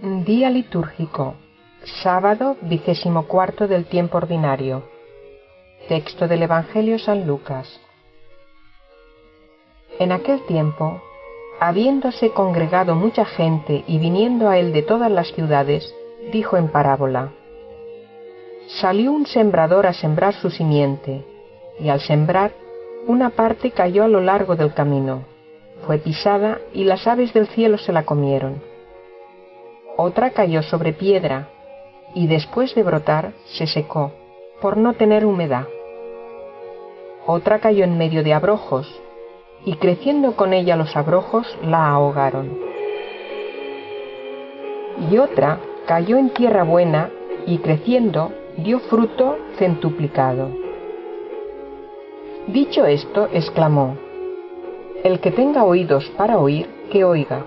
Día litúrgico, sábado 24 del tiempo ordinario. Texto del Evangelio San Lucas. En aquel tiempo, habiéndose congregado mucha gente y viniendo a él de todas las ciudades, dijo en parábola: Salió un sembrador a sembrar su simiente, y al sembrar, una parte cayó a lo largo del camino, fue pisada y las aves del cielo se la comieron. Otra cayó sobre piedra, y después de brotar se secó, por no tener humedad. Otra cayó en medio de abrojos, y creciendo con ella los abrojos la ahogaron. Y otra cayó en tierra buena, y creciendo dio fruto centuplicado. Dicho esto, exclamó: El que tenga oídos para oír, que oiga.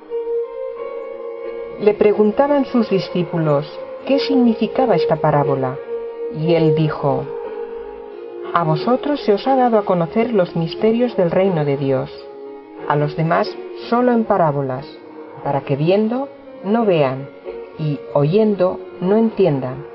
Le preguntaban sus discípulos qué significaba esta parábola, y él dijo: A vosotros se os ha dado a conocer los misterios del reino de Dios, a los demás solo en parábolas, para que viendo no vean y oyendo no entiendan.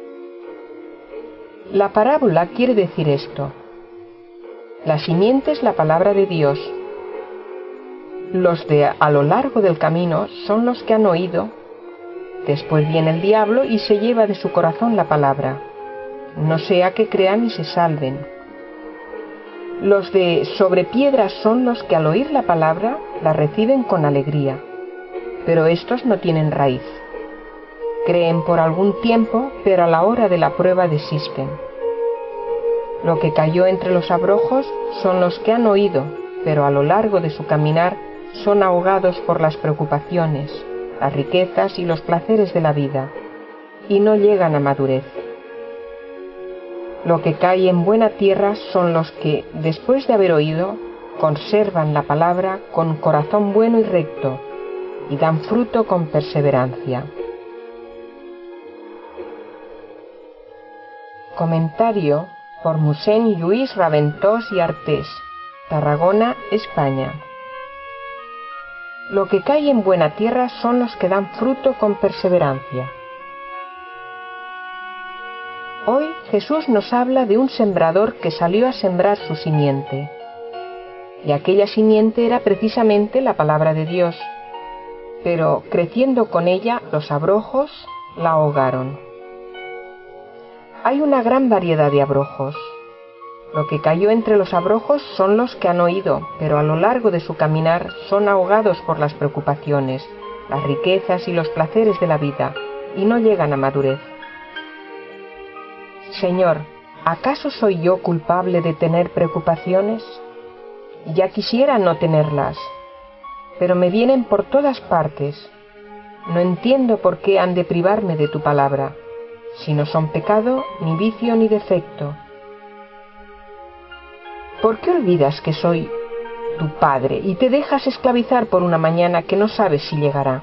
La parábola quiere decir esto: la simiente es la palabra de Dios. Los de a lo largo del camino son los que han oído. Después viene el diablo y se lleva de su corazón la palabra, no sea que crean y se salven. Los de sobre piedras son los que al oír la palabra la reciben con alegría, pero estos no tienen raíz. Creen por algún tiempo, pero a la hora de la prueba desisten. Lo que cayó entre los abrojos son los que han oído, pero a lo largo de su caminar son ahogados por las preocupaciones, las riquezas y los placeres de la vida, y no llegan a madurez. Lo que cae en buena tierra son los que, después de haber oído, conservan la palabra con corazón bueno y recto, y dan fruto con perseverancia. Comentario por Mossèn Lluís Raventós i Artés, Tarragona, España. Lo que cae en buena tierra son los que dan fruto con perseverancia. Hoy Jesús nos habla de un sembrador que salió a sembrar su simiente. Y aquella simiente era precisamente la palabra de Dios, pero creciendo con ella los abrojos la ahogaron. Hay una gran variedad de abrojos. Lo que cayó entre los abrojos son los que han oído, pero a lo largo de su caminar son ahogados por las preocupaciones, las riquezas y los placeres de la vida, y no llegan a madurez. Señor, ¿acaso soy yo culpable de tener preocupaciones? Ya quisiera no tenerlas, pero me vienen por todas partes. No entiendo por qué han de privarme de tu palabra, si no son pecado, ni vicio, ni defecto. ¿Por qué olvidas que soy tu Padre y te dejas esclavizar por una mañana que no sabes si llegará?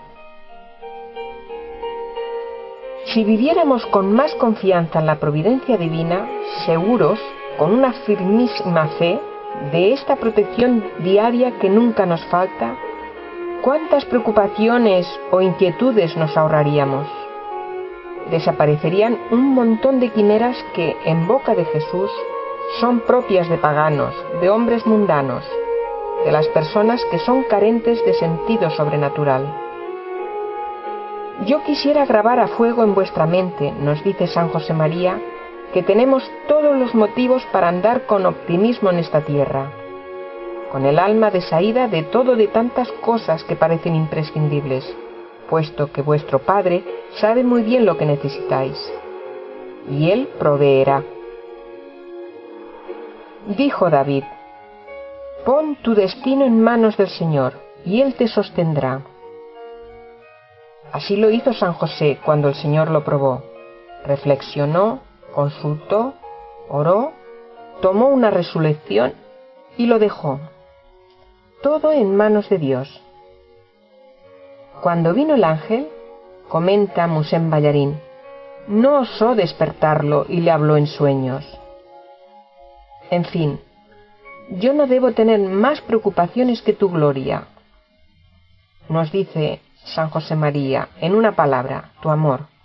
Si viviéramos con más confianza en la providencia divina, seguros, con una firmísima fe, de esta protección diaria que nunca nos falta, ¿cuántas preocupaciones o inquietudes nos ahorraríamos? Desaparecerían un montón de quimeras que, en boca de Jesús, son propias de paganos, de hombres mundanos, de las personas que son carentes de sentido sobrenatural. Yo quisiera grabar a fuego en vuestra mente, nos dice San José María, que tenemos todos los motivos para andar con optimismo en esta tierra, con el alma desaída de tantas cosas que parecen imprescindibles, puesto que vuestro Padre sabe muy bien lo que necesitáis, y Él proveerá. Dijo David: Pon tu destino en manos del Señor, y Él te sostendrá. Así lo hizo San José cuando el Señor lo probó. Reflexionó, consultó, oró, tomó una resolución y lo dejó. Todo en manos de Dios. Cuando vino el ángel, comenta Mossèn Ballarín, no osó despertarlo y le habló en sueños. En fin, yo no debo tener más preocupaciones que tu gloria. Nos dice San José María, en una palabra, tu amor.